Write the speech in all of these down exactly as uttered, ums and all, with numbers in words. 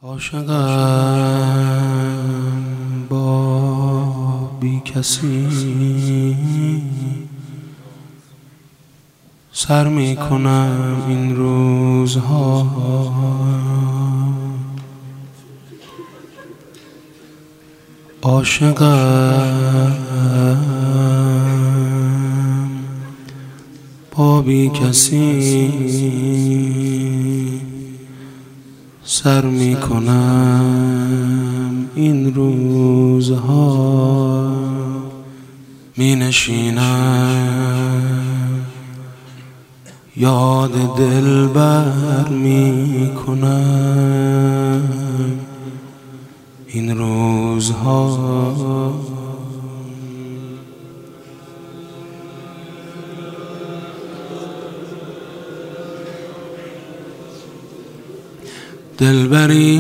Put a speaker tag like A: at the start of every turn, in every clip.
A: عاشقم با بی کسی سر می کنم این روزها، عاشقم با بی کسی سر می کنم این روزها، می نشینم یاد دلبر می کنم این روزها. دلبری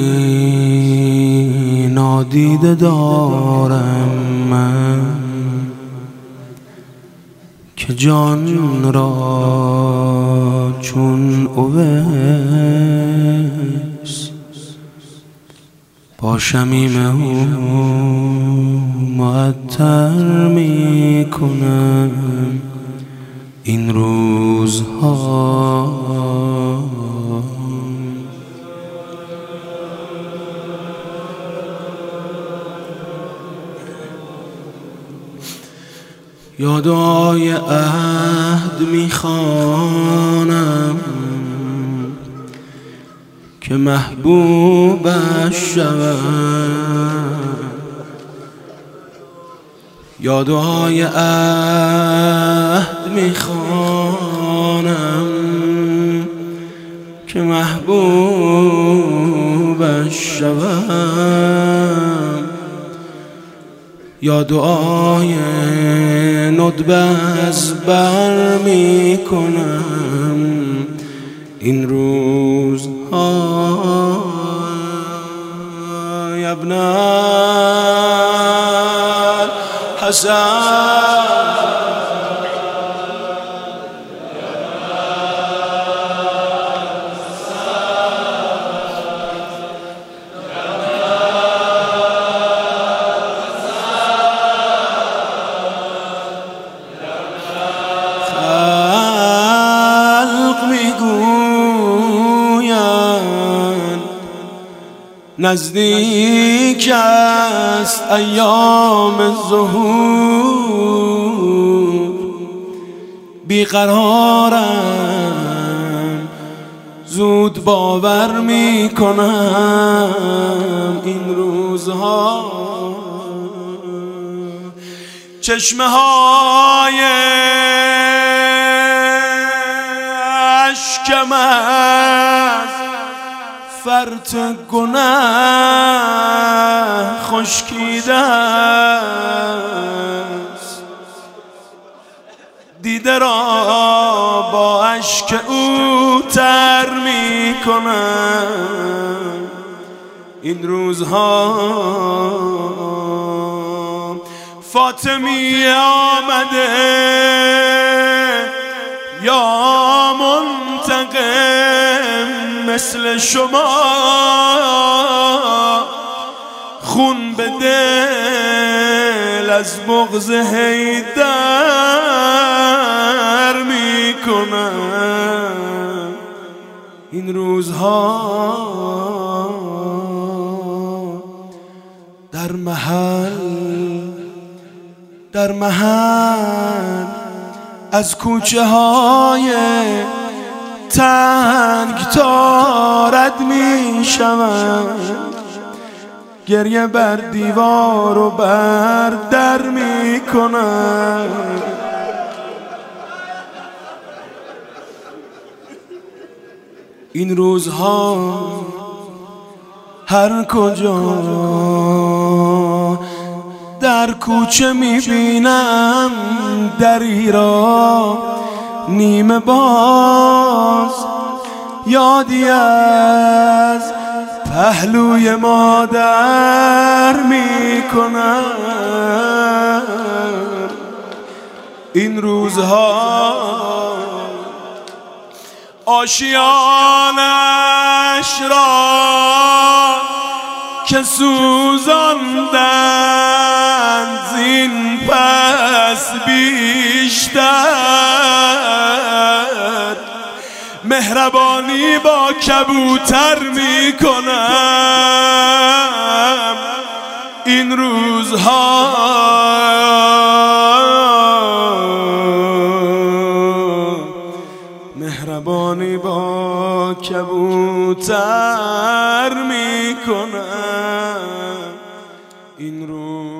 A: نادیده دارم من که جان را چون اویس با شمیم او معطر می کنم این روزها. یادای عهد میخوانم که محبوبش شوم، یادای عهد میخوانم که محبوبش شوم، یا دعای ندب از بر می کنم این روزها. یا ابن الحسن نزدیک است ایام ظهور، بیقرارم زود باور می کنم این روزها. چشمه های اشکم از فرط گناه خشکیده است، دیده را با اشک او تر می کنم این روزها. فاطمی آمده یا منتقم مثل شما، خون به دل از بغض حیدر می کنم این روزها. در محل در محل از کوچه های تنگ تا رد می شوم، گریه بر دیوار و بر در می کنم این روزها. هر کجا در کوچه می بینم دری را نیمه باز، یادی از پهلوی مادر می کنم این روزها. آشیانش را که سوزاندن زین پس بیشتر مهربانی با کبوتر میکنم این روزها. مهربانی با کبوتر میکنم این روز